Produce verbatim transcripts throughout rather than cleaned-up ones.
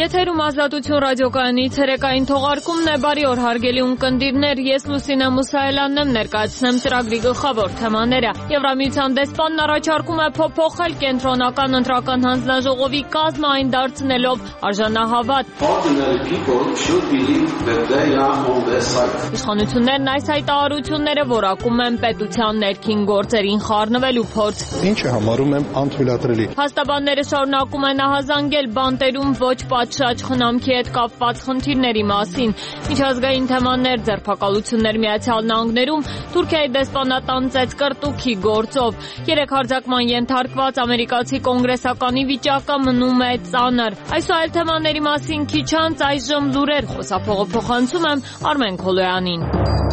Եթերում Ազատություն ռադիոկայանի ցերեկային թողարկումն է, բարի օր հարգելի ունկնդիրներ, ես Լուսինե Մուսայելյանն եմ, ներկայացնեմ ծրագրի գլխավոր թեմաները։ Եվրամիության դեսպանն առաջարկում է փոփոխել կենտրոնական ընտրական հանձնաժողովի կազմը, այն դարձնելով արժանահավատ։ Իշխանություններն այս հայտարարությունները որակում են պետության ներքին գործերին խառնվելու փորձ։ Ինչը համարում եմ անթույլատրելի։ Փաստաբանները շարունակում են ահազանգել բանտերում ոչ պատշաճ խնամքի հետ կապված խնդիրների մասին։ Միջազգային թեմաներ, ձերբակալություններ Միացյալ Նահանգներում, Թուրքիայի դեսպանատան ծեծկրտուքի գործով։ Երեք հարձակման ենթարկված ամերիկացի կոնգրեսականի վիճակը մնում է ծանր։ Այս ու այլ թեմաների մասին քիչ անց այժմ լուրեր, խոսափողը փոխանցում եմ Արմեն Քոլոյանին։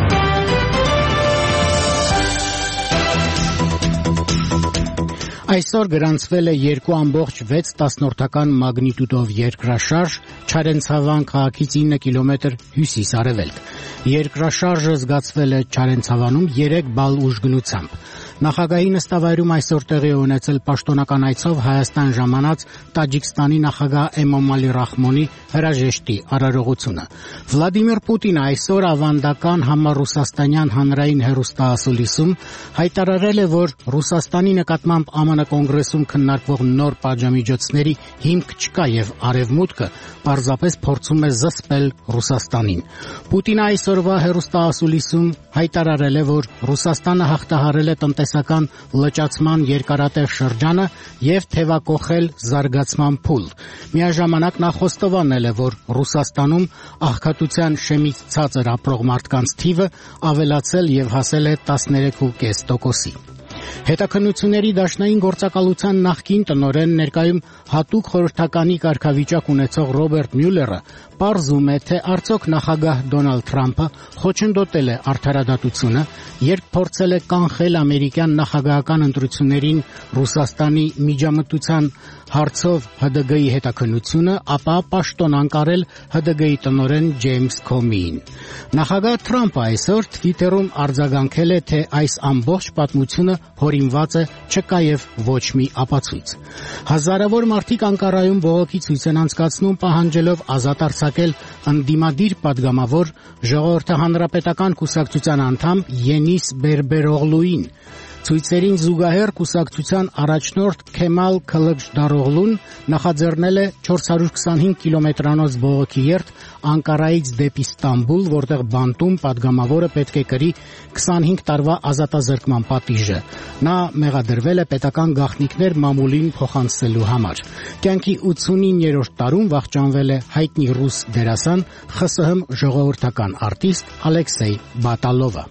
Այսօր գրանցվել է երկու ամբողջ վեց տասնորդական մագնիտուդով երկրաշարժ Չարենցավան քաղաքից ինը կիլոմետր հյուսիս-արևելք։ Երկրաշարժը զգացվել է Չարենցավանում երեք բալ ուժգնությամբ։ Նախագահի նստավայրում այսօր տեղի է ունեցել պաշտոնական այցով Հայաստան ժամանած Տաջիկստանի նախագահ Էմոմալի Ռախմոնի հրաժեշտի արարողությունը։ Վլադիմիր Պուտինը այսօր ավանդական համառուսաստանյան հանրային հեռուստաասուլիսում հայտարարել է, որ Ռուսաստանի նկատմամբ ԱՄՆ կոնգրեսում քննարկվող նոր պատժամիջոցների հիմք չկա եւ Արևմուտքը պարզապես փորձում է զսպել Ռուսաստանին։ Պուտինը այսօրվա հեռուստաասուլիսում հայտարարել է, որ Ռուսաստանը հաղթահարել է տնտեսական լճացման երկարատև շրջանը եւ թեվակոխել զարգացման փուլ։ Միաժամանակ նա խոստովանել է, որ Ռուսաստանում աղքատության շեմից ցածր ապրող մարդկանց թիվը ավելացել եւ հասել է տասներեք կես տոկոսի։ Հետաքննությունների դաշնային գործակալության նախկին տնօրեն ներկայում հատուկ խորհրդականի կարգավիճակ ունեցող Ռոբերտ Մյուլլերը պարզում է, թե արդյոք նախագահ Դոնալդ Թրամփը խոչընդոտել է արդարադատությունը, երբ փորձել է կանխել ամերիկյան նախագահական ընտրություններին Ռուսաստանի միջամտության հարցով Հ D G-ի հետաքննությունը, ապա պաշտոն անկարել Հ D G-ի տնօրեն Ջեյմս Քոմիին։ Նախագահ Թրամփը այսօր Թվիտերում արձագանքել է, թե այս ամբողջ պատմությունը հորինված է, չկա եւ ոչ մի ապացույց։ Հազարավոր մարդիկ Անկարայում բողոքի ցույց են անցկացնում, պահանջելով ազատ արձակել ընդդիմադիր падգամավոր Ժողովրդի հանրապետական կուսակցության անդամ Յենիս Բերբերօղլուին։ Ցույցերին զուգահեռ կուսակցության առաջնորդ Քեմալ Քլջդարօղլուն նախաձեռնել է չորս հարյուր քսանհինգ կիլոմետրանոց բողոքի երթ Անկարայից դեպի Ստամբուլ, որտեղ բանտում падգամավորը պետք է կրի քսանհինգ տարվա ազատազրկման պատիժը։ Նա մեղադրվել է պետական գաղտնիքներ մամուլին փոխանցելու համար։ Կյանքի ութսունիններորդ տարում վախճանվել է հայտնի ռուս դերասան Խ S H ժողովրդական արտիստ Ալեքսեյ Բատալովը։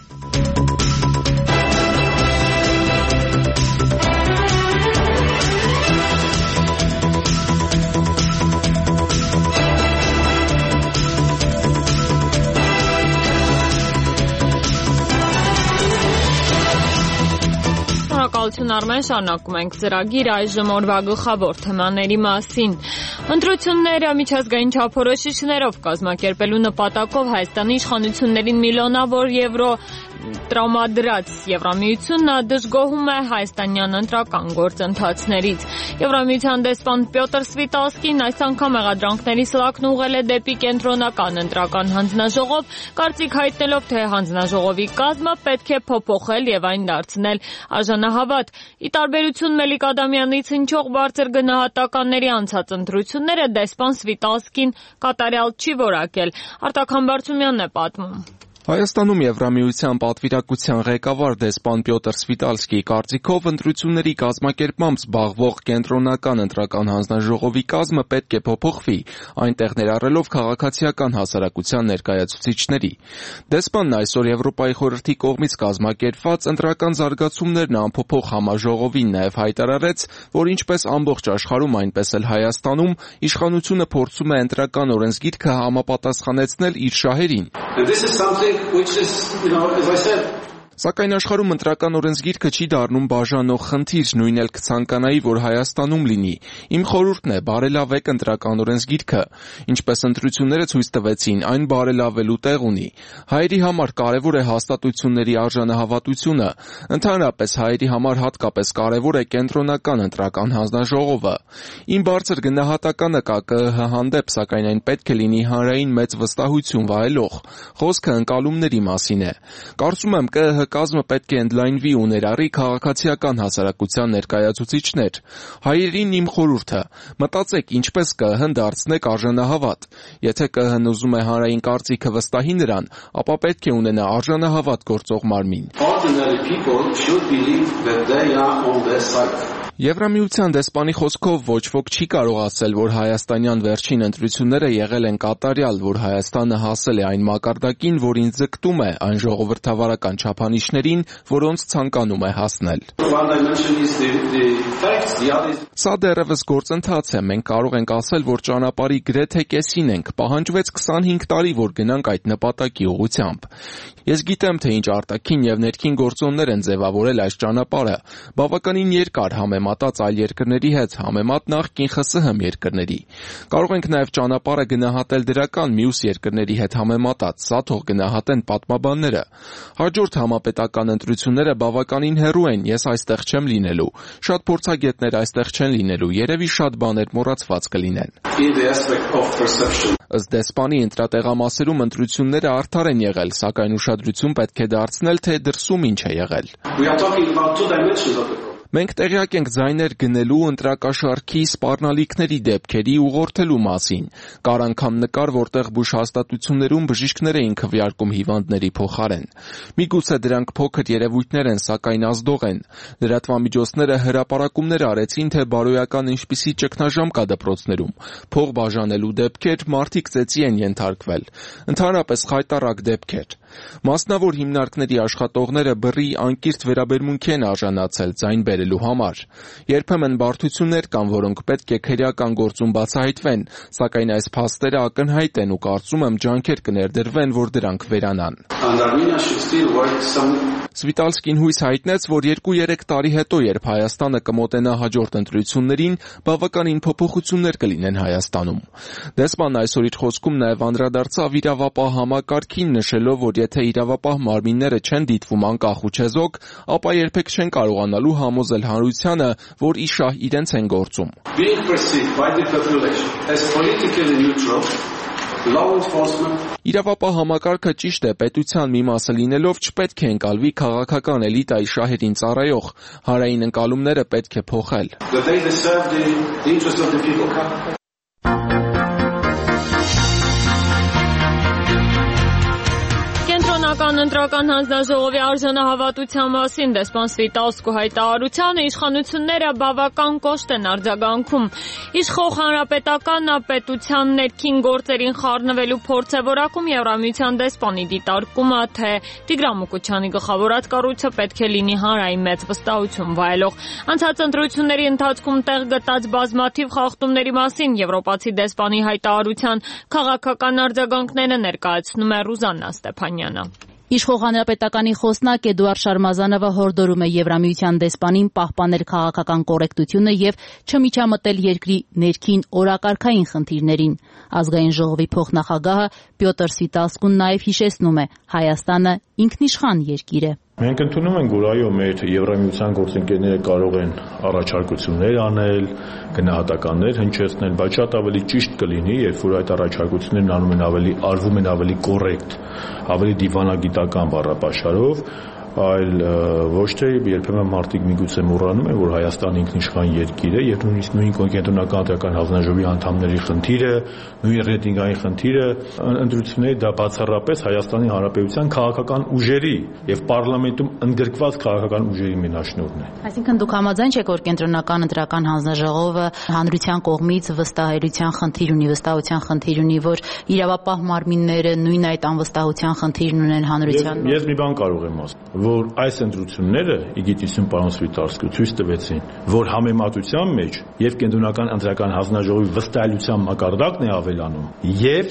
Շնորհակալություն Արմեն, շարունակում ենք ծրագիր այժմ օրվա գլխավոր թեմաների մասին։ Ընտրությունները միջազգային չափորոշիչներով կազմակերպելու նպատակով Հայաստանի իշխանություններին միլիոնավոր եվրո տրամադրած Եվրամիությունը դժգոհում է հայաստանյան ընտրական գործընթացներից։ Եվրամիության դեսպան Պյոտր Սվիտալսկին այս անգամ մեղադրանքների սլաքն ուղղել է դեպի կենտրոնական ընտրական հանձնաժողով, կարծիք հայտնելով, թե հանձնաժողովի կազմը պետք է փոփոխել եւ այն դարձնել արժանահավատ։ Ի տարբերություն Մելիք Ադամյանից հնչող բարձր գնահատականների անցած ընտրությունները դեսպան Սվիտալսկին կատարյալ չի որակել։ Արտակ Համբարձումյանն է պատմում։ Հայաստանում Եվրամիության պատվիրակության ղեկավար դեսպան Պյոտր Սվիտալսկիի կարծիքով ընտրությունների կազմակերպմամբ զբաղվող կենտրոնական ընտրական հանձնաժողովի կազմը պետք է փոփոխվի, այնտեղ ներառելով քաղաքացիական հասարակության ներկայացուցիչների։ Դեսպանն այսօր Եվրոպայի խորհրդի կողմից կազմակերպված ընտրական զարգացումներն անփոփոխ համաժողովին նաև հայտարարեց, որ ինչպես ամբողջ աշխարհում, այնպես էլ Հայաստանում իշխանությունը փորձում է ընտրական օրենսգիրքը համապատասխանեցնել իր շահերին։ Which is, you know, as I said, Սակայն աշխարհում ընտրական օրենսգիրքը չի դառնում բաժանող խնդիր, նույնն էլ կցանկանայի, որ Հայաստանում լինի։ Իմ խորհուրդն է բարելավեք ընտրական օրենսգիրքը, ինչպես ընտրությունները ցույց տվեցին, այն բարելավելու տեղ ունի։ Հայերի համար կարևոր է հաստատությունների արժանահավատությունը, ընդհանրապես հայերի համար հատկապես կարևոր է կենտրոնական ընտրական հանձնաժողովը։ Իմ բարձր գնահատականը կա ԿԸՀ հանդեպ, սակայն այն պետք է լինի հանրային մեծ վստահություն վայելող։ Խոսքը ընկալումների մասին է։ Կարծում եմ ԿԸՀ կազմը պետք է ընդլայնվի ու ներառի քաղաքացիական հասարակության ներկայացուցիչներ։ Հայերին իմ խորհուրդը՝ մտածեք ինչպես ԿԸՀ-ն դարձնեք արժանահավատ։ Եթե ԿԸՀ-ն ուզում է հանրային կարծիքը վստահի նրան, ապա պետք է ունենա արժանահավատ գործող մարմին։ Եվրամիության դեսպանի խոսքով ոչ ոք չի կարող ասել, որ հայաստանյան վերջին ընտրությունները եղել են կատարյալ, որ Հայաստանը հասել է այն մակարդակին, որին ձգտում է այն ժողովրդավարական չափանիշներին, որոնց ցանկանում է հասնել։ Սա դեռևս գործընթաց է, մենք կարող ենք ասել, որ ճանապարհի գրեթե կեսին ենք, պահանջվեց քսանհինգ տարի, որ գնանք այդ նպատակի ուղղությամբ։ Ես գիտեմ, թե ինչ արտաքին եւ ներքին գործոններ են ձևավորել այս ճանապարհը, բավականին երկար համեմատած այլ երկրների հետ, համեմատ նախկին ԽՍՀՄ երկրների։ Կարող ենք նաեւ ճանապարհը գնահատել դրական մյուս երկրների հետ համեմատած, սա թող գնահատեն պատմաբանները։ Հաջորդ համապետական ընտրությունները բավականին հեռու են, ես այստեղ չեմ լինելու։ Շատ փորձագետներ այստեղ չեն լինելու, երևի շատ բաներ մոռացված կլինեն։ Ըստ դեսպանի ընտրատեղամասերում ընտրությունները արդար են եղել, սակայն ուշադրություն պետք է դարձնել, թե դրսում ինչ է եղել։ Մենք տեղյակ ենք ձայներ գնելու ընտրակաշառքի սպառնալիքների դեպքերի ուղղորդելու մասին։ Կար անգամ նկար, որտեղ բուժ հաստատություններում բժիշկներ էին քվեարկում հիվանդների փոխարեն։ Միգուցե դրանք փոքր երևույթներ են, սակայն ազդող են։ Լրատվամիջոցները հրապարակումներ արեցին, թե բարոյական ինչպիսի ճգնաժամ կա դպրոցներում։ Փող բաժանելու դեպքեր, մարդիկ ծեծի են ենթարկվել։ Ընդհանրապես խայտառակ դեպքեր։ Մասնավոր հիմնարկների աշխատողները բռի անկիրթ վերաբերմունքի են արժանացել ձայն բերելու համար։ Երբեմն բարդություններ կան, որոնք պետք է քրեական գործում բացահայտվեն, սակայն այս փաստերը ակնհայտ են ու կարծում եմ ջանքեր կներդրվեն, որ դրանք վերանան։ Սվիտալսկին հույս հայտնեց, որ երկու-երեք տարի հետո, երբ Հայաստանը կմոտենա հաջորդ ընտրություններին, բավականին փոփոխություններ կլինեն Հայաստանում։ Դեսպանն այսօր իր խոսքում նաև անդրադարձավ իրավապահ համակարգին, նշելով, որ եթե իրավապահ մարմինները չեն դիտվում անկախ ու չեզոք, ապա երբեք չեն կարողանալու համոզել հանրությանը, որ ի շահ իրենց են գործում։ Իրավապահ համակարգը ճիշտ է, պետության մի մասը լինելով չպետք է ընկալվի քաղաքական էլիտայի շահերին ծառայող, հանրային ընկալումները պետք է փոխել։ Կենտրոնական ընտրական հանձնաժողովի արժանահավատության մասին դեսպան Սվիտալսկու հայտարարությանը իշխանությունները բավական կոշտ են արձագանքում։ Իշխող հանրապետական պետության ներքին գործերին խառնվելու փորձ է որակում Եվրամիության դեսպանի դիտարկումը, թե Տիգրան Մուկուչյանի գլխավորած կառույցը պետք է լինի հանրային մեծ վստահություն վայելող։ Անցած ընտրությունների ընթացքում տեղ գտած բազմաթիվ խախտումների մասին եվրոպացի դեսպանի հայտարարության քաղաքական արձագանքները ներկայացնում է Ռուզաննա Ստեփանյանը։ Իշխող հանրապետականի խոսնակ Էդուարդ Շարմազանովը հորդորում է Եվրամիության դեսպանին պահպանել քաղաքական կոռեկտությունը եւ չմիջամտել երկրի ներքին օրակարգային խնդիրներին։ Ազգային ժողովի փոխնախագահը Պյոտր Սվիտալսկուն նաեւ հիշեցնում է, Հայաստանը ինքնիշխան երկիր է։ Մենք ընդունում ենք, որ այո, մեր Եվրամիության գործընկերները կարող են առաջարկություններ անել, գնահատականներ հնչեցնել, բայց շատ ավելի ճիշտ կլինի, երբ որ այդ առաջարկություններն անում են ավելի արվում են ավելի կոռեկտ, ավելի դիվանագիտական բառապաշարով, այլ ոչ թե երբեմն մարդիկ միգուցե մոռանում են, որ Հայաստանը ինքնիշխան երկիր է եւ նույնիսկ նույն կենտրոնական ընտրական հանձնաժողովի անդամների խնդիրը, նույն ռեյտինգային խնդիրը, ընտրությունների դա բացառապես Հայաստանի Հանրապետության քաղաքական ուժերի եւ պարլամենտում ընդգրկված քաղաքական ուժերի մենաշնորհն է։ Այսինքն դուք համաձայն չեք, որ կենտրոնական ընտրական հանձնաժողովը հանրության կողմից վստահելիության խնդիր ունի, վստահության խնդիր ունի, որ իրավապահ մարմինները նույն այդ անվստահության խնդիրն ունեն հանրության։ Ես մի բան կարող եմ ասել, որ այս ընտրությունները իգիտություն պարոն Սվիտալսկու ցույց տվեցին, որ համեմատության մեջ եւ կենտրոնական ընտրական հանձնաժողովի վստահելիության մակարդակն է ավելանում եւ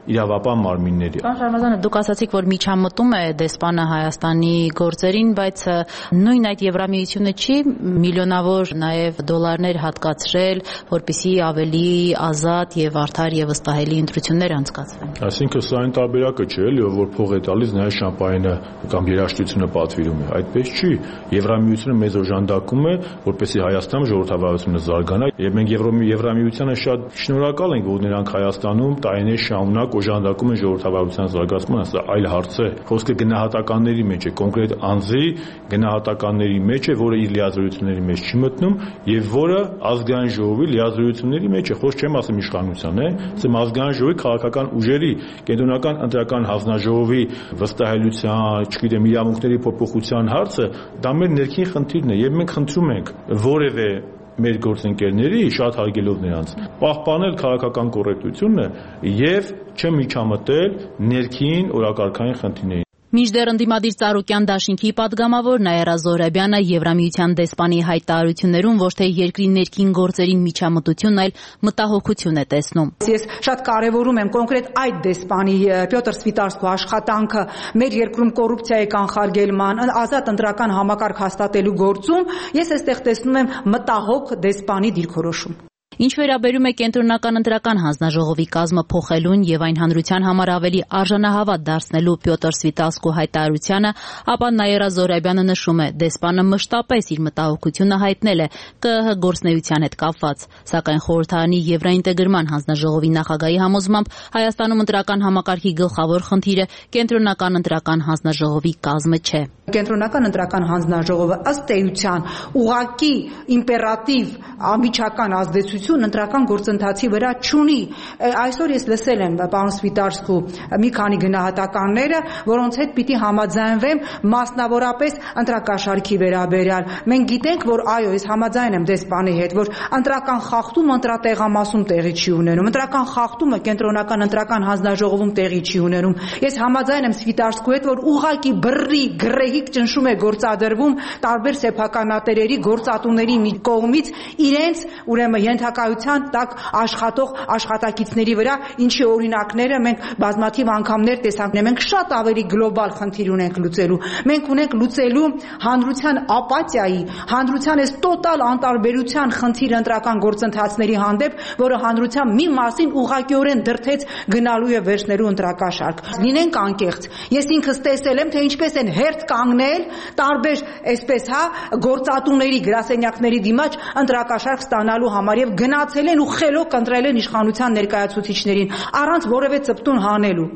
իրավապահ մարմինների։ Պարոն Շարմազանը, դուք ասացիք, որ միջամտում է դեսպանը Հայաստանի գործերին, բայց նույն այդ Եվրամիությունը չի միլիոնավոր նաև դոլարներ հատկացրել, որպեսզի ավելի ազատ եւ արդար եւ վստահելի ընտրություններ անցկացվեն։ Այսինքն սա այն տարբերակը չէ, էլի, որ փող է տալիս, նայած շամպայնը կամ երաժշտությունը պատվիրում է։ Այդպես չի։ Եվրամիությունը մեզ օժանդակում է, որպեսզի Հայաստանում ժողովրդավարությունը զարգանա, եւ մենք Եվրամիությանը շատ շնորհակալ ենք, որ նրանք Հայաստանում տարիներ շարունակ օժանդակում են ժողովրդավարության զարգացմանը, սա այլ հարց է։ Խոսքը գնահատականների մեջ է, կոնկրետ անձի գնահատականների մեջ է, որը իր լիազորությունների մեջ չի մտնում եւ որը ազգային ժողովի լիազորությունների մեջ է։ Խոսք չեմ ասում իշխանության, է, ասեմ ազգային ժողովի քաղաքական ուժերի, կենտրոնական ընտրական հանձնաժողովի վստահելիության, չգիտեմ, իրավունքների փոփոխության հարցը, դա մեր ներքին խնդիրն է եւ մենք խնդրում ենք որևէ մեր գործընկերների շատ հարգելով նրանց պահպանել քաղաքական կոռեկտությունը եւ չմիջամտել ներքին օրակարգային խնդիրներին։ Մինչդեռ ընդդիմադիր Ծառուկյան դաշինքի պատգամավոր Նաիրա Զոհրաբյանը Եվրամիության դեսպանի հայտարարություններում ոչ թե երկրի ներքին գործերին միջամտություն, այլ մտահոգություն է տեսնում։ Ես շատ կարևորում եմ կոնկրետ այդ դեսպանի Պյոտր Սվիտարսկու աշխատանքը մեր երկրում կոռուպցիայի կանխարգելման, ազատ ընտրական համակարգ հաստատելու գործում, ես այստեղ տեսնում եմ մտահոգ դեսպանի դիրքորոշում։ Ինչ վերաբերում է կենտրոնական ընտրական հանձնաժողովի կազմը փոխելուն եւ այն հանրության համար ավելի արժանահավատ դարձնելու Պյոտր Սվիտալսկու հայտարարությանը, ապա Նաիրա Զոհրաբյանը նշում է, դեսպանը մշտապես իր մտահոգությունը հայտնել է Կ Ը Հ գործնեության հետ կապված, սակայն խորհրդարանի Եվրաինտեգրման հանձնաժողովի նախագահի համոզմամբ Հայաստանում ընտրական համակարգի գլխավոր խնդիրը կենտրոնական ընտրական հանձնաժողովի կազմը չէ։ Կենտրոնական ընտրական հանձնաժողովը ըստ էության ուղղակի իմպերատիվ ամիջական ազդեցություն ընտրական գործընթացի վրա չունի։ Այսօր ես լսել եմ պարոն Սվիտարսկու մի քանի գնահատականները, որոնց հետ պիտի համաձայնվեմ մասնավորապես ընտրակաշարքի վերաբերյալ։ Մենք գիտենք, որ այո, ես համաձայն եմ դեսպանի հետ, որ ընտրական խախտումը ընտրատեղամասում տեղի չի ունենում։ Ընտրական խախտումը կենտրոնական ընտրական հանձնաժողովում տեղի չի ունենում։ Ես համաձայն եմ Սվիտարսկու հետ, որ ուղղակի բռի գրեհիկ ճնշում է գործադրվում տարբեր սեփականատերերի գործատուների մի կողմից իրենց ուրեմն ենթակայության տակ աշխատող աշխատակիցների վրա, ինչի օրինակները մենք բազմաթիվ անգամներ տեսանք։ Մենք շատ ավելի գլոբալ խնդիր ունենք լուծելու։ Մենք ունենք լուծելու հանրության ապաթիայի, հանրության այս տոտալ անտարբերության խնդիր ընտրական գործընթացների հանդեպ, որը հանրության մի մասին ուղղակիորեն դրդեց գնալու եւ վերցնելու ընտրակաշարք։ Լինենք անկեղծ։ Ես ինքս տեսել եմ, թե ինչպես են հերթ կանգնել տարբեր, այսպես հա, գործատուների, գրասենյակների դիմաց ընտրակաշարք ստանալու համար եւ գնացել են ու խելոք ընտրել են իշխանության ներկայացուցիչներին առանց որևէ ծպտուն հանելու։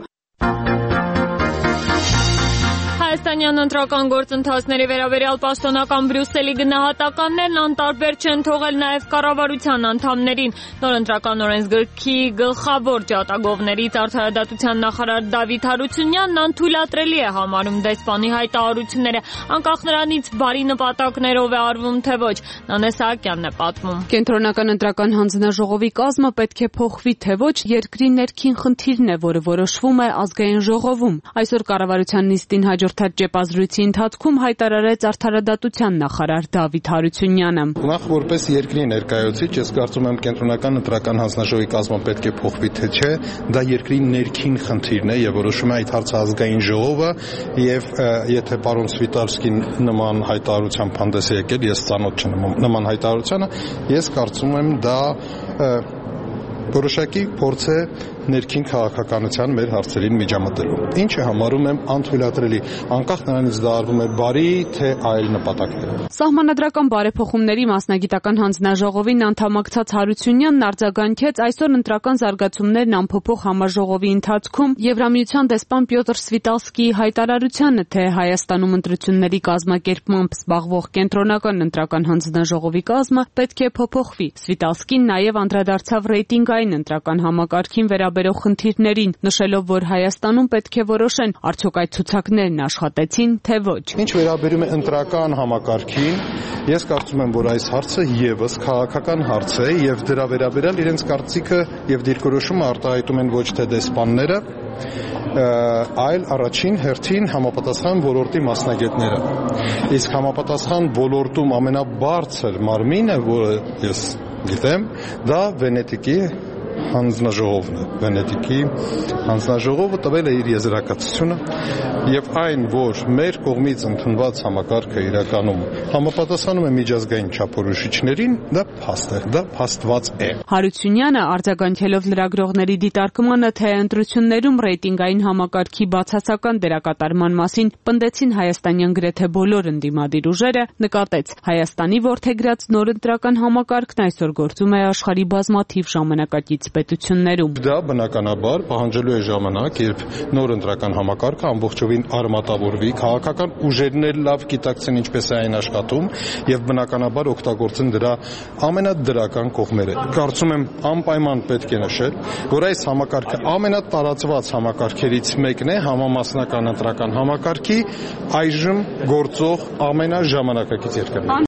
Հայաստանյան ընտրական գործընթացների վերաբերյալ պաշտոնական Բրյուսելի գնահատականներն անտարբեր չեն թողել նաև կառավարության անդամներին։ Նոր ընտրական օրենսգրքի գլխավոր ջատագովներից արդարադատության նախարար Դավիթ Հարությունյանն անթույլատրելի է համարում դեսպանի հայտարարությունները, անկախ նրանից բարի նպատակներով է արվում թե ոչ։ Նանե Սահակյանն է պատմում։ Կենտրոնական ընտրական հանձնաժողովի կազմը պետք է փոխվի թե ոչ, երկրի ներքին խնդիրն է, որը որոշվում է ազգային ժողովում։ Այսօր կառավարության նիստին հաջորդ ճեպազրույցի ընթացքում հայտարարեց արդարադատության նախարար Դավիթ Հարությունյանը։ Նախ որպես երկրի ներկայացուցիչ ես կարծում եմ կենտրոնական ընտրական հանձնաժողովի կազմը պետք է փոխվի թե չէ, դա երկրի ներքին խնդիրն է եւ որոշում է այդ հարցը ազգային ժողովը եւ եթե պարոն Սվիտարսկին նման հայտարարությամբ հանդես է եկել, ես ծանոթ չեմ նման հայտարարությանը, ես կարծում եմ դա որոշակի փորձ է ներքին քաղաքականության մեր հարցերին միջամտելու։ Ինչը համարում եմ անթույլատրելի, անկախ նրանից դա արվում է բարի թե այլ նպատակներով։ Սահմանադրական բարեփոխումների մասնագիտական հանձնաժողովին անդամակցած Հարությունյանն արձագանքեց այսօր ընտրական զարգացումներն ամփոփող համաժողովի ընթացքում Եվրամիության դեսպան Պյոտր Սվիտալսկիի հայտարարությանը, թե Հայաստանում ընտրությունների կազմակերպմամբ զբաղվող կենտրոնական ընտրական հանձնաժողովի կազմը պետք է փոփոխվի։ Սվիտալսկին նաև անդրադարձավ ռեյտինգային ընտրական համակարգին վերաբերող խնդիրներին, նշելով, որ Հայաստանում պետք է որոշեն, արդյոք այդ ցուցակներն աշխատեցին, թե ոչ։ Ինչ վերաբերում է ընտրական համակարգին, ես կարծում եմ, որ այս հարցը եւս քաղաքական հարց է եւ դրա վերաբերյալ իրենց կարծիքը եւ դիրքորոշումը արտահայտում են ոչ թե դեսպանները, այլ առաջին հերթին համապատասխան ոլորտի մասնագետները։ Իսկ համապատասխան ոլորտում ամենաբարձր մարմինը, որը ես գիտեմ, դա Վենետիկի հանձնաժողովն է, Վենետիկի հանձնաժողովը տվել է իր եզրակացությունը եւ այն, որ մեր կողմից ընդունված համակարգը իրականում համապատասխանում է միջազգային չափորոշիչներին, դա փաստ է, դա փաստված է։ Հարությունյանը արձագանքելով լրագրողների դիտարկմանը, թե ընտրություններում ռեյտինգային համակարգի բացասական դերակատարման մասին պնդեցին հայաստանյան գրեթե բոլոր ընդդիմադիր ուժերը, նկատեց Հայաստանի որդեգրած նոր ընտրական համակարգն այսօր գործում է աշխարհի բազմաթիվ ժամանակակից պետություններում։ Դա բնականաբար պահանջելու է ժամանակ, երբ նոր ընտրական համակարգը ամբողջովին արմատավորվի, քաղաքական ուժերն էլ լավ գիտակցեն ինչպես է այն աշխատում եւ բնականաբար օգտագործեն դրա ամենադրական կողմերը։ Կարծում եմ անպայման պետք է նշել, որ այս համակարգը ամենատարածված համակարգերից մեկն է համամասնական ընտրական համակարգի այժմ գործող ամենաժամանակակից երկրներում։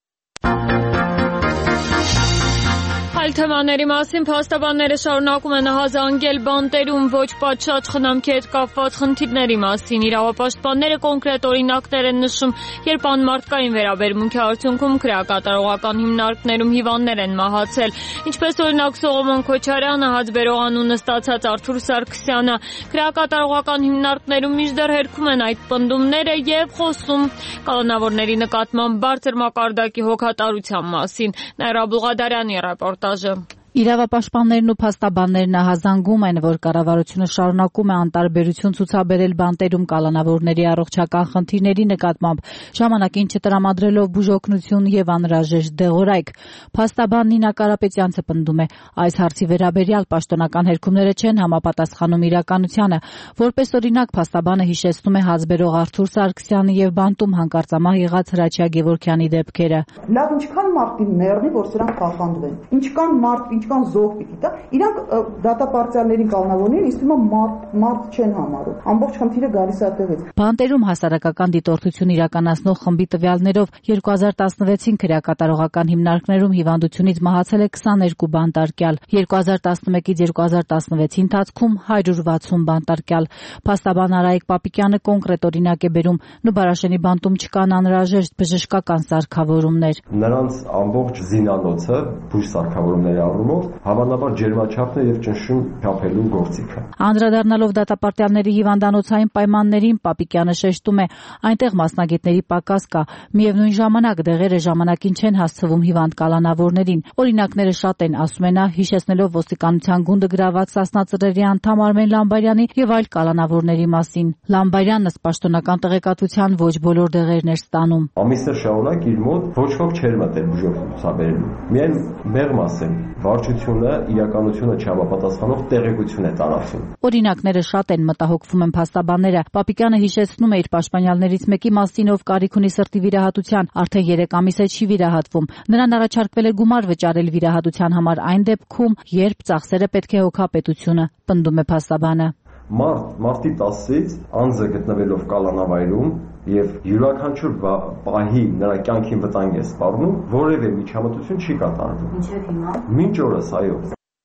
Այլ թեմաների մասին փաստաբանները շարունակում են հազանգել բանտերում ոչ պատշաճ խնամքի հետ կապված խնդիրների մասին։ Իրավապաշտպանները կոնկրետ օրինակներ են նշում, երբ անմարդկային վերաբերմունքի արդյունքում քրեակատարողական հիմնարկներում հիվանդներ են մահացել, ինչպես օրինակ Սողոմոն Քոչարյանը, հացբերող անունը ստացած Արթուր Սարգսյանը։ Քրեակատարողական հիմնարկներում մինչդեռ հերքում են այդ պնդումները եւ խոսում կալանավորների նկատմամբ բարձր մակարդակի հոգատարության մասին։ Նաիրա Բուղադարյանի ռեպորտաժ։ Իրավապաշտպաններն ու փաստաբաններն ահազանգում են, որ կառավարությունը շարունակում է անտարբերություն ցուցաբերել բանտերում կալանավորների առողջական խնդիրների նկատմամբ, ժամանակին չտրամադրելով բուժօգնություն եւ անհրաժեշտ դեղորայք։ Փաստաբան Նինա Կարապետյանցը պնդում է, այս հարցի վերաբերյալ պաշտոնական հերքումները չեն համապատասխանում իրականությանը։ Որպես օրինակ, փաստաբանը հիշեցնում է հացբերող Արթուր Սարգսյանի եւ բանտում հանկարծամահ եղած Հրաչյա Գևորգյանի դեպքերը։ Լավ, ինչքան մարդի մեռնի, որ սրանք պահպանվեն։ Ինչքան մարդ ինչքան զոհ պիտի տա, իրանք դատապարտյալներին կալանավորներին իստիմա մարդ մարդ չեն համարում։ Ամբողջ խնդիրը գալիս է այդտեղից։ Բանտերում հասարակական դիտորդություն իրականացնող խմբի տվյալներով երկու հազար տասնվեցին քրեակատարողական հիմնարկներում հիվանդությունից մահացել է քսաներկու բանտարկյալ, երկու հազար տասնմեկից երկու հազար տասնվեցի ընթացքում հարյուր վաթսուն բանտարկյալ։ Փաստաբան Արայիկ Պապիկյանը կոնկրետ օրինակ է բերում, Նուբարաշենի բանտում չկան անհրաժեշտ բժշկական սարքավորումներ։ Նրանց ամբողջ զինանոցը բույս սարքավորումների առումով հավանաբար ջերմաչափն է եւ ճնշում չափելու գործիքը։ Անդրադառնալով դատապարտյալների հիվանդանոցային պայմաններին, Պապիկյանը շեշտում է, այնտեղ մասնագետների պակաս կա, միևնույն ժամանակ դեղերը ժամանակին չեն հասցվում հիվանդ կալանավորներին։ Օրինակները շատ են, ասում է նա, հիշեցնելով ոստիկանության գունդը գրաված Սասնա Ծռերի անդամ Արմեն Լամբարյանի եւ այլ կալանավորների մասին։ Լամբարյանն պաշտոնական տեղեկատվության ոչ բոլոր դեղերն էր ստանում։ Ամիսներ շարունակ իր մոտ ոչ ոք չէր մտել բուժօգնություն։ Միայն մեղմ ասել, վարչությունը իրականությունը չհամապատասխանող տեղեկություն է տարածում։ Օրինակները շատ են, մտահոգվում են փաստաբանները։ Պապիկյանը հիշեցնում է իր պաշտպանյալներից մեկի մասին, ով կարիք ունի սրտի վիրահատության, արդեն երեք ամիս է չի վիրահատվում։ Նրան առաջարկվել է գումար վճարել վիրահատության համար այն դեպքում, երբ ծախսերը պետք է հոգա պետությունը, պնդում է փաստաբանը։ Մարտ, մարտի տասից անձը գտնվելով կալանավայրում եւ յուրաքանչյուր պահի նրա կյանքին վտանգ է սպառնում, որևէ միջամտություն չի կատարվում։ Մինչեւ հիմա։ Մինչ օրս, այո։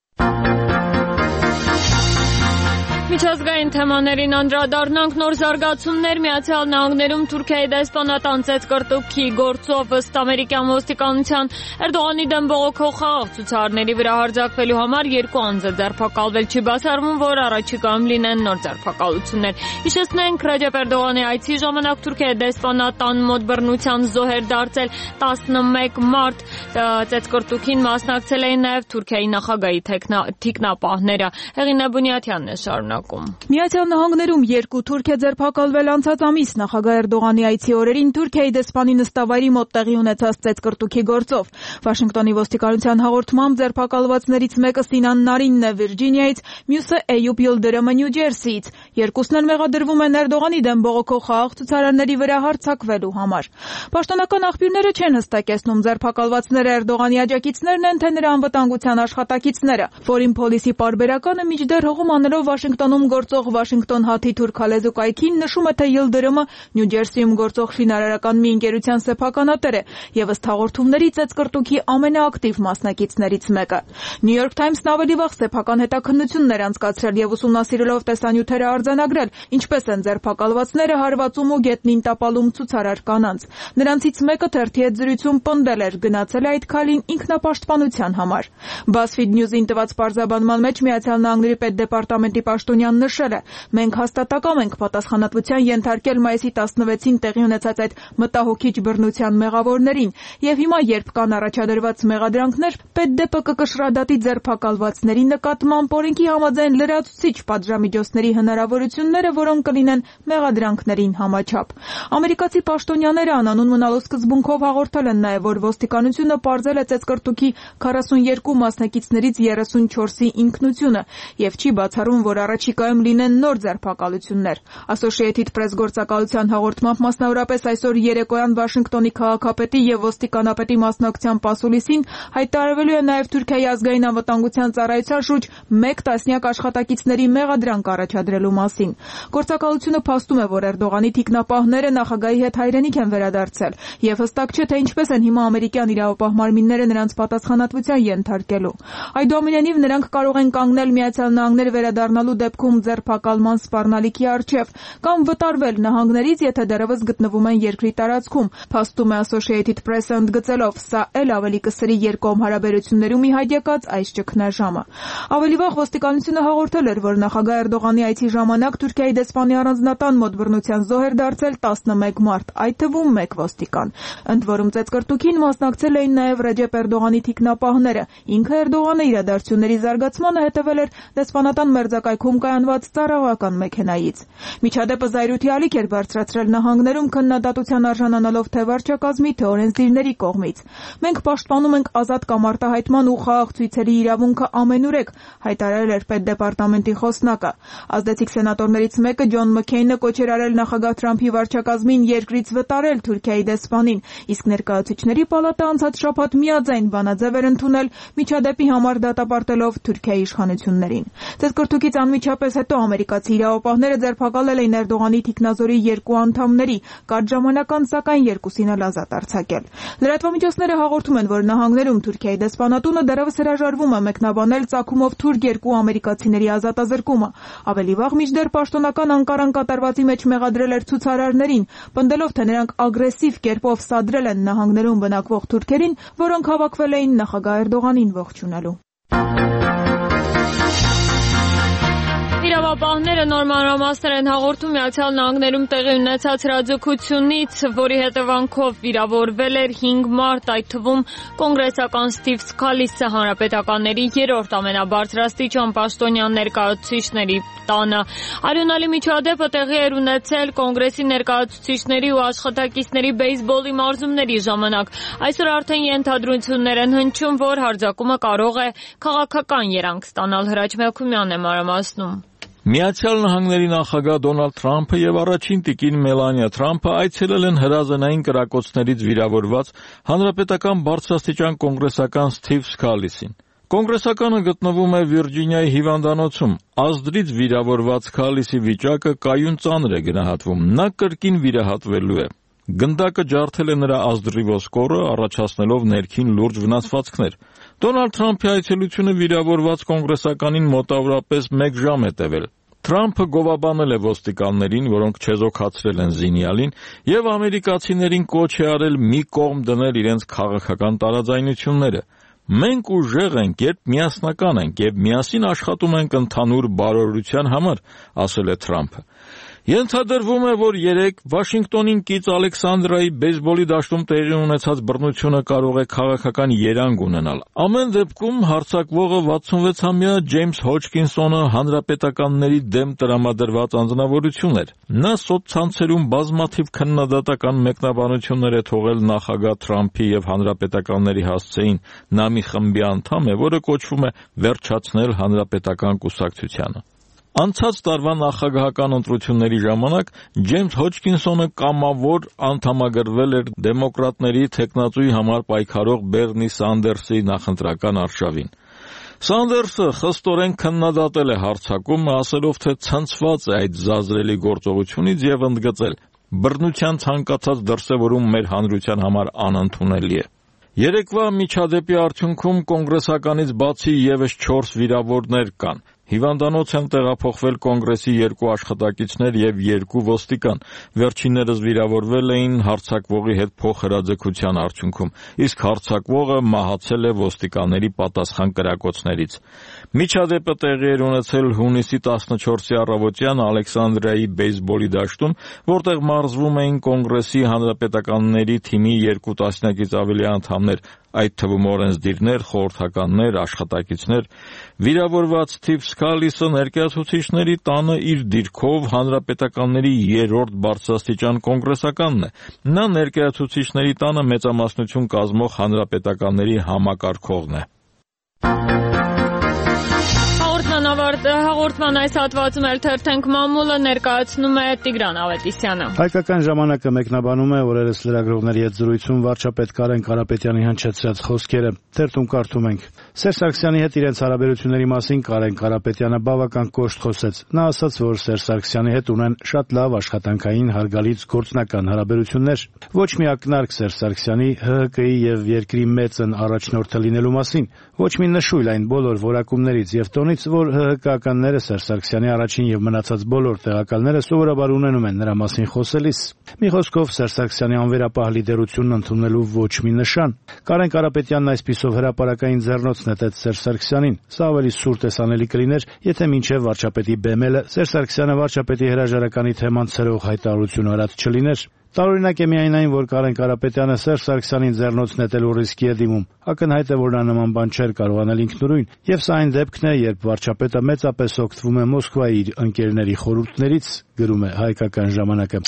Միջազգային թեմաներին անդրադառնանք, նոր զարգացումներ Միացյալ Նահանգներում Թուրքիայի դեսպանատան ծեծկռտուքի գործով ըստ ամերիկյան ոստիկանության Էրդողանի դեմ բողոքող խաղաղ ցուցարարների վրա հարձակվելու համար երկու անձ է ձերբակալվել, չի բացառվում, որ առաջիկայում լինեն նոր ձերբակալություններ։ Հիշեցնենք, Ռեջեփ Էրդողանի այցի ժամանակ Թուրքիայի դեսպանատան մոտ բռնության զոհեր դարձել տասնմեկ մարդ, ծեծկռտուքին մասնակցել էին նաև Թուրքիայի նախագահի թիկնապահները։ Հեղինե Բունյաթյանն է շարունակում։ Միացյալ Նահանգներում երկու թուրք է ձերբակալվել անցած ամիս նախագահ Էրդողանի այցի օրերին Թուրքիայի դեսպանի նստավայրի մոտ տեղի ունեցած ծեծկռտուքի գործով։ Վաշինգտոնի ոստիկանության հաղորդմամբ ձերբակալվածներից մեկը Սինան Նարինն է Վիրջինիայից, մյուսը Էյուբ Յուլդրոմը Նյու Ջերսիից։ Երկուսն են մեղադրվում են Էրդողանի դեմ բողոքող խաղաղ ցուցարարների վրա հարձակվելու համար։ Պաշտոնական աղբյուրները չեն հստակեցնում ձերբակալվածները Էրդողանի աջակիցներն են, թե նրա անվտանգության աշխատակիցները։ Ֆորին Փոլիսի պարբերականը մինչդեռ հողում անելով Վաշինգտոնի Վաշինգտոնում գործող Վաշինգտոն հաթի թուրքալեզու կայքին նշում է, թե Յիլդրյումը Նյու Ջերսիում գործող շինարարական մի ընկերության սեփականատեր է եւ ըստ հաղորդումների ծեծկռտուքի ամենաակտիվ մասնակիցներից մեկը։ New York Times-ն ավելի վաղ սեփական հետաքննություններ անցկացրել եւ ուսումնասիրելով տեսանյութերը արձանագրել, ինչպես են ձերբակալվածները հարվածում ու գետնին տապալում ցուցարար կանանց։ Նրանցից մեկը թերթի հետ զրույցում պնդել էր, գնացել այդ քայլին ինքնապաշտպանության համար։ BuzzFeed News-ին տված պարզաբանման մեջ Միացյալ Նահանգների պետդեպարտամենտի պաշտոնյան նշել է. «Մենք հաստատակամ ենք պատասխանատվության ենթարկել մայիսի տասնվեցին տեղի ունեցած այդ մտահոգիչ բռնության մեղավորներին, եւ հիմա, երբ կան առաջադրված մեղադրանքներ, պետդեպը կկշռադատի ձերբակալվածների նկատմամբ օրենքի համաձայն լրացուցիչ պատժամիջոցների հնարավորությունները, որոնք կլինեն մեղադրանքներին համաչափ»։ Ամերիկացի պաշտոնյաները անանուն մնալու սկզբունքով հաղորդել են նաև, որ ոստիկանությունը պարզել է ծեծկռտուքի քառասունյոթ մասնակիցներից երեսունչորսի ինքնությունը եւ չի բացառում, որ առաջիկայում լինեն նոր ձերբակալություններ։ Associated Press գործակալության հաղորդմամբ մասնավորապես այսօր երեկոյան Վաշինգտոնի քաղաքապետի եւ ոստիկանապետի մասնակցությամբ ասուլիսին հայտարարվելու է նաև Թուրքիայի ազգային անվտանգության ծառայության շուրջ մեկ տասնյակ աշխատակիցների մեղադրանք առաջադրելու մասին։ Գործակալությունը փաստում է, որ Էրդողանի թիկնապահները նախագահի հետ հայրենիք են վերադարձել եւ հստակ չէ, թե ինչպես են հիմա ամերիկյան իրավապահ մարմինները նրանց պատասխանատվության ենթարկելու։ Այդուամենայնիվ նրանք կարող են կանգնել Միացյալ Նահանգներ վերադառնալու դեպքում ձերբակալման սպառնալիքի առջև կամ վտարվել նահանգներից, եթե դեռևս գտնվում են երկրի տարածքում, փաստում է Associated Press-ը ընդգծելով, սա էլ ավելի կսրի երկկողմ հարաբերություններում ի հայտ եկած այս ճգնաժամը։ Ավելի վաղ ոստիկանությունը հաղորդել էր, որ նախագահ Էրդողանի այցի ժամանակ Թուրքիայի դեսպանի առանձնատան մոտ բռնության զոհ էր դարձել տասնմեկ մարդ, այդ թվում մեկ ոստիկան։ Ընդ որում ծեծկռտուքին մասնակցել էին նաև Ռեջեփ Էրդողանի թիկնապահները։ Ինքը Էրդողանը իրադարձությունների զարգացմանը հետևել էր դեսպանատան մերձակայքում կայանված ծառայական մեքենայից։ Միջադեպը զայրույթի ալիք էր բարձրացրել նահանգներում քննադատության արժանանալով թե վարչակազմի, թե օրենսդիրների կողմից։ Մենք պաշտպանում ենք ազատ կամ արտահայտման ու խաղաղ ցույցերի իրավունքը ամենուրեք, հայտարարել էր պետդեպարտամենտի խոսնակը։ Ազդեցիկ սենատորներից մեկը Ջոն Մքեյնը կոչ էր արել նախագահ Թրամփի վարչակազմին երկրից վտարել Թուրքիայի դեսպանին, իսկ ներկայացուցիչների պալատը անցած շաբաթ միաձայն բանաձև էր ընդունել միջադեպի համար դատապարտելով Թուրքիայի իշխանություններին։ Ծեծկռտուքից անմիջապես հետո ամերիկացի իրավապահները ձերբակալել էին Էրդողանի թիկնազորի երկու անդամների, կարճ ժամանակ անց սակայն երկուսին էլ ազատ արձակել։ Լրատվամիջոցները հաղորդում են, որ նահանգներում Թուրքիայի դեսպանատունը դեռևս հրաժարվում է մեկնաբանել ծագումով թուրք երկու ամերիկացիների ազատազրկումը։ Ավելի վաղ մինչդեռ պաշտոնական Անկարան կատարվածի մեջ մեղադրել էր ցուցարարներին, պնդելով, թե նրանք ագրեսիվ կերպով սադրել են նահանգներում բնակվող թուրքերին, որոնք հավաքվել էին նախագահ Էրդողանին ողջունելու։ Իրավապահները նոր մանրամասներ են հաղորդում Միացյալ Նահանգներում տեղի ունեցած հրաձգությունից, որի հետևանքով վիրավորվել էր հինգ մարդ, այդ թվում կոնգրեսական Սթիվ Սքալիսը, հանրապետականների երրորդ ամենաբարձրաստիճան պաշտոնյան ներկայացուցիչների տանը։ Արյունալի միջադեպը տեղի էր ունեցել կոնգրեսի ներկայացուցիչների ու աշխատակիցների բեյսբոլի մարզումների ժամանակ։ Այսօր արդեն ենթադրություններ են հնչում, որ հարձակումը կարող է քաղաքական երանգ ստանալ։ Հրաչ Մելքումյանն է մանրամասնում։ Միացյալ Նահանգների նախագահ Դոնալդ Թրամփը եւ առաջին տիկին Մելանիա Թրամփը այցելել են հրազենային կրակոցներից վիրավորված հանրապետական բարձրաստիճան կոնգրեսական Սթիվ Սքալիսին։ Կոնգրեսականը գտնվում է Վիրջինիայի հիվանդանոցում։ Ազդրից վիրավորված Սքալիսի վիճակը կայուն ծանր է գնահատվում։ Նա կրկին վիրահատվելու է։ Գնդակը ջարդել է նրա ազդրի ոսկորը, առաջացնելով ներքին լուրջ վնասվածքներ։ Դոնալդ Թրամփի այցելությունը վիրավորված կոնգրեսականին մոտավորապես մեկ ժամ է տևել։ Թրամփը գովաբանել է ոստիկաններին, որոնք չեզոքացրել են զինյալին, եւ ամերիկացիներին կոչ է արել մի կողմ դնել իրենց քաղաքական տարաձայնությունները։ Մենք ուժեղ ենք, երբ միասնական ենք եւ միասին աշխատում ենք ընդհանուր բարօրության համար, ասել է Թրամփը։ Ենթադրվում է, որ երեկ Վաշինգտոնին կից Ալեքսանդրայի բեյսբոլի դաշտում տեղի ունեցած բռնությունը կարող է քաղաքական երանգ ունենալ։ Ամեն դեպքում հարձակվողը վաթսունվեցամյա Ջեյմս Հոչկինսոնը հանրապետականների դեմ տրամադրված անձնավորություն էր։ Նա սոցցանցերում բազմաթիվ քննադատական մեկնաբանություններ է թողել նախագահ Թրամփի եւ հանրապետականների հասցեին։ Նա մի խմբի անդամ է, որը կոչվում է Վերջացնել հանրապետական կուսակցությանը։ Անցած տարվա նախագահական ընտրությունների ժամանակ Ջեյմս Հոչկինսոնը կամավոր անդամագրվել էր դեմոկրատների թեկնածուի համար պայքարող Բերնի Սանդերսի նախընտրական արշավին։ Սանդերսը խստորեն քննադատել է հարձակումը, ասելով, թե ցնցված է այդ զազրելի գործողությունից եւ ընդգծել. բռնության ցանկացած դրսևորում մեր հանրության համար անընդունելի է։ Երեկվա միջադեպի արդյունքում կոնգրեսականից բացի եւս չորս վիրավորներ կան։ Հիվանդանոց են տեղափոխվել կոնգրեսի երկու աշխատակիցներ եւ երկու ոստիկան։ Վերջիններս վիրավորվել էին հարձակվողի հետ փոխհրաձգության արդյունքում, իսկ հարձակվողը մահացել է ոստիկանների պատասխան կրակոցներից։ Միջադեպը տեղի էր ունեցել հունիսի տասնչորսի առավոտյան Ալեքսանդրիայի բեյսբոլի դաշտում, որտեղ մարզվում էին կոնգրեսի հանրապետականների թիմի երկու տասնյակից ավելի անդամներ, այդ թվում օրենսդիրներ, խորհրդականներ, աշխատակիցներ։ Վիրավորված Սթիվ Սկալիսը ներկայացուցիչների տանը իր դիրքով հանրապետականների երրորդ բարձրաստիճան կոնգրեսականն է։ Նա ներկայացուցիչների տանը մեծամասնություն կազմող հանրապետականների համակարգողն է։ Հաղորդման այս հատվածում էլ թերթենք մամուլը ներկայացնում է Տիգրան Ավետիսյանը։ Հայկական ժամանակը մեկնաբանում է օրերս լրագրողների հետ զրույցում վարչապետ Կարեն Կարապետյանի հնչեցրած խոսքերը։ Թերթում կարդում ենք. Սերժ Սարգսյանի հետ իրենց հարաբերությունների մասին Կարեն Կարապետյանը բավական կոշտ խոսեց։ Նա ասաց, որ Սերժ Սարգսյանի հետ ունեն շատ լավ աշխատանքային հարգալից գործնական հարաբերություններ։ Ոչ մի ակնարկ Սերժ Սարգսյանի ՀՀԿ-ի եւ երկրի մեծն առաջնորդը լինելու մասին, ոչ մի նշույլ այն բոլոր որակումներից եւ տոնից, որ ՀՀԿ-ականները Սերժ Սարգսյանի առաջին եւ մնացած բոլոր տեղակալները սովորաբար ունենում են նրա մասին խոսելիս։ Մի խոսքով Սերժ Սարգսյանի անվերապահ լիդերությունն ընդունելու ոչ մի նշան։ Կարեն Կարապետյանն այսպիսով հրապարակային ձեռնոց նետեց Սերժ Սարգսյանին։ Սա ավելի սուր տեսանելի կլիներ, եթե մինչև վարչապետի բեմելը Սերժ Սարգսյանը վարչապետի հրաժարականի թեման ցրող հայտարարություն արած չլիներ։ Տարօրինակ է միայն այն, որ Կարեն Կարապետյանը Սերժ Սարգսյանին ձեռնոց նետելու ռիսկի է դիմում։ Ակնհայտ է, որ նա նման բան չէր կարող անել ինքնուրույն, եւ սա այն դեպքն է, երբ վարչապետը մեծապես օգտվում է Մոսկվայի իր ընկերների խորհուրդներից, գրում է Հայկական ժամանակը։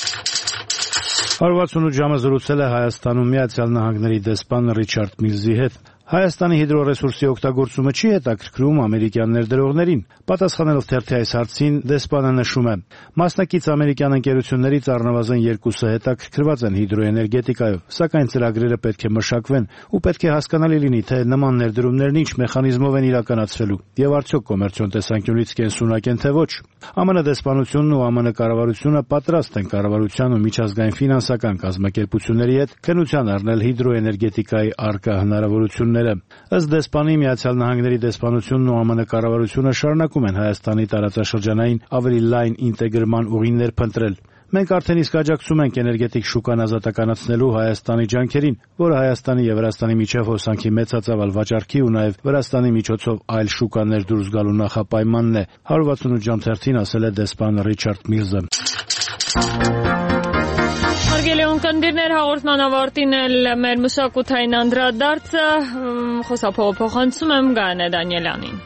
հարյուր վաթսունութ ժամը զրուցել է Հայաստանում Միացյալ Նահանգների դեսպան Ռիչարդ Միլզի հետ։ Հայաստանի հիդրոռեսուրսի օգտագործումը չի հետաքրքրում ամերիկյան ներդրողներին։ Պատասխանելով թերթի այս հարցին, դեսպանը նշում է. մասնակից ամերիկյան ընկերություններից առնվազն երկուսը հետաքրքրված են հիդրոէներգետիկայով, սակայն ծրագրերը պետք է մշակվեն ու պետք է հասկանալի լինի, թե նման ներդրումներն ինչ մեխանիզմով են իրականացվելու եւ արդյոք կոմերցիոն տեսանկյունից կենսունակ են թե ոչ։ ԱՄՆ դեսպանությունն ու ԱՄՆ կառավարությունը պատրաստ են կառավարության ու միջազգային ֆինանսական կազմակերպությունների հետ քննության առնել հիդրոէներգետիկայի առկա հնարավորությունները։ Ըստ դեսպանի, Միացյալ Նահանգների դեսպանությունն ու ԱՄՆ կառավարությունը շարունակում են Հայաստանի տարածաշրջանային ավելի լայն ինտեգրման ուղիներ փնտրել։ Մենք արդեն իսկ աջակցում ենք էներգետիկ շուկան ազատականացնելու Հայաստանի ջանքերին, որը Հայաստանի եւ Վրաստանի միջև հոսանքի մեծածավալ վաճառքի ու նաեւ Վրաստանի միջոցով այլ շուկաներ դուրս գալու նախապայմանն է, հարյուր վաթսունութ ժամ թերթին ասել է դեսպան Ռիչարդ Միլզը։ Հարգելի ունկնդիրներ, հաղորդման ավարտին էլ մեր մշակութային անդրադարձը խոսափողափոխանցում եմ Գայանե Դանիելյանին։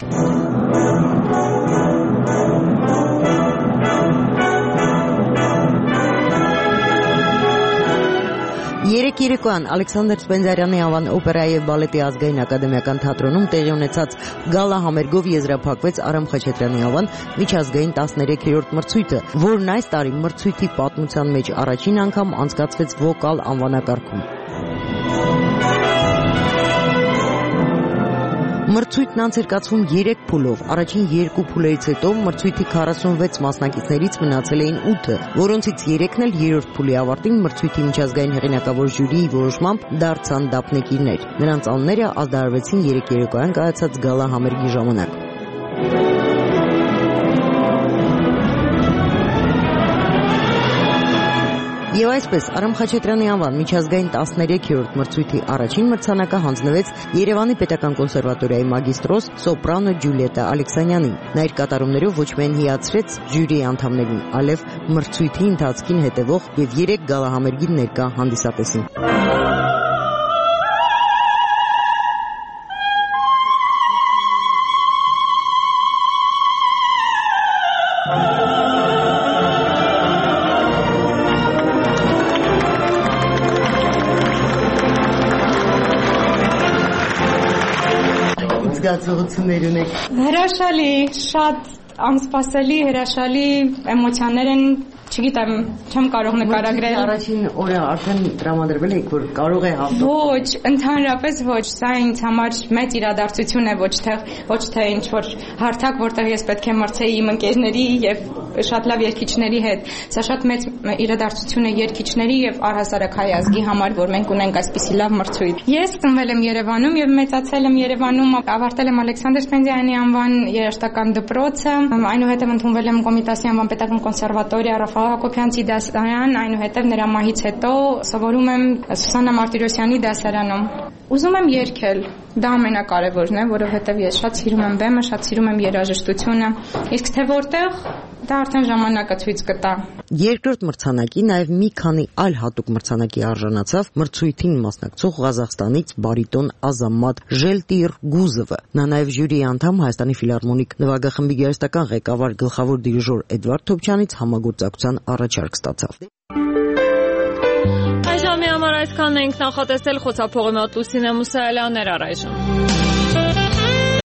Երեկ երեկոյան Ալեքսանդր Սպենդիարյանի անվան օպերայի եւ բալետի ազգային ակադեմիական թատրոնում տեղի ունեցած գալա համերգով եզրափակվեց Արամ Խաչատրյանի անվան միջազգային տասներեքերորդ մրցույթը, որն այս տարի մրցույթի պատմության մեջ առաջին անգամ անցկացվեց վոկալ անվանակարգում։ Մրցույթն անցկացվում երեք փուլով։ Առաջին երկու փուլերից հետո մրցույթի քառասունվեց մասնակիցներից մնացել էին ութը, որոնցից երեքն էլ երրորդ փուլի ավարտին մրցույթի միջազգային հեղինակավոր ժյուրիի որոշմամբ դարձան դափնեկիրներ։ Նրանց անունները ազդարարվեցին երեկ երեկոյան կայացած գալա համերգի ժամանակ։ Եվ այսպես Արամ Խաչատրյանի անվան միջազգային տասներեքերորդ մրցույթի առաջին մրցանակը հանձնվեց Երևանի Պետական կոնսերվատորիայի մագիստրոս սոպրանո Ջուլիետա Ալեքսանյանին։ Նա իր կատարումներով ոչ միայն հիացրեց ժյուրիի անդամներին, այլև մրցույթի ընթացքին հետևող եւ երեք գալահամերգին ներկա հանդիսատեսին։ Զգացողություններ ունեք։ Հրաշալի, շատ անսպասելի, հրաշալի էմոցիաներ են չգիտեմ, չեմ կարող նկարագրել։ Առաջին օրը արդեն տրամադրվել եք, որ կարող է հաղթող։ Ոչ, ընդհանրապես ոչ, սա ինձ համար մեծ իրադարձություն է, ոչ թե ոչ թե ինչ որ հարթակ, որտեղ ես պետք է մրցեի իմ ընկերների եւ շատ լավ երգիչների հետ։ Սա շատ մեծ իրադարձություն է երգիչների եւ առհասարակ հայ ազգի համար, որ մենք ունենք այսպիսի լավ մրցույթ։ Ես ծնվել եմ Երևանում եւ մեծացել եմ Երևանում, ավարտել եմ Ալեքսանդր Սպենդիանի անվան երաժշտական դպրոցը, այնուհետև ընդունվել եմ Կոմիտասի անվան պետական կոնսերվատորիա Ռաֆայել Հակոբյանցի դասարան, այնուհետև նրա մահից հետո սովորում եմ Սուսաննա Մարտիրոսյանի դասարանում։ Ուզում եմ երգել, դա ամենակարևորն է, որովհետև ես շատ սիրում եմ բեմը, շատ սիրում եմ երաժշտությունը, իսկ թե որտեղ, դա արդեն ժամանակը ցույց կտա։ Երկրորդ մրցանակի նաև մի քանի այլ հատուկ մրցանակի արժանացավ մրցույթին մասնակցող Ղազախստանից բարիտոն Ազամատ Ժելտիրգուզովը։ Նա նաև ժյուրիի անդամ Հայաստանի ֆիլհարմոնիկ նվագախմբի գեղեցկական ղեկավար գլխավոր դիրիժոր Էդվարդ Թոփչյանից համագործակցության առաջարկ ստացավ։ Այժմի համար այսքանն ենք նախատեսել, խոցափողի մոտ Լուսինե Մուսայելյանն էր առայժմ։